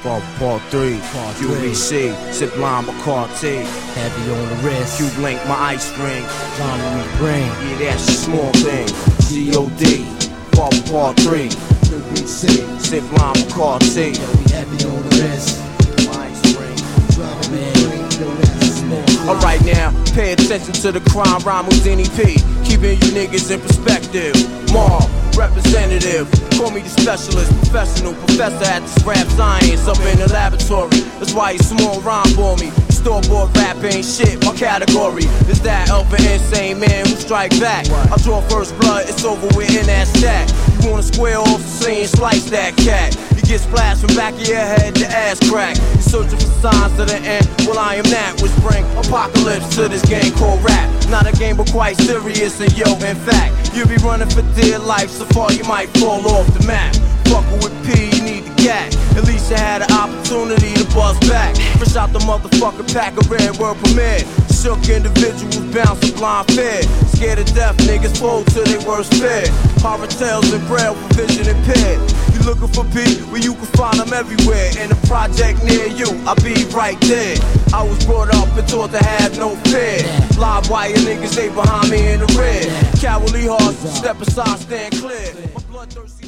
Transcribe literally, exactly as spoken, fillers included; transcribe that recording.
Part, part three, Q B C, Sip Lime McCarty. Heavy on the wrist, Q Blink, my ice ring. Drama we bring. Yeah, that's a small thing. G O D, part, part three, Q B C, Sip Lime McCarty. yeah, we heavy on the wrist. My ice ring. Drama man, you know that's a small thing. Alright now, pay attention to the crime rhyme with N E P. Keeping you niggas in perspective. Mob, representative. Call me the specialist, professional professor at this rap science up in the laboratory. That's why you small rhyme for me. Store-bought rap ain't shit, my category is that of an insane man who strike back. I draw first blood, it's over with in that stack. You wanna square off the scene, slice that cat. You get splashed from back of your head to ass crack. You're searching for signs of the end, well I am that, which bring apocalypse to this game called rap. Not a game but quite serious, and yo, in fact, you'll be running for dear life, so far you might fall off the map. Fuckin' with P, you need the gat. At least you had an opportunity to buzz back. Fresh out the motherfucking pack of red word permit. Shook individuals bounce a blind fear. Scared to death, niggas fold to their worst fear. Horror tales and braille for vision impaired. You looking for P? Well, you can find them everywhere. In a project near you, I'll be right there. I was brought up and taught to have no fear. Live wire niggas, they behind me in the rear. Cowardly hearts, step aside, stand clear. My bloodthirsty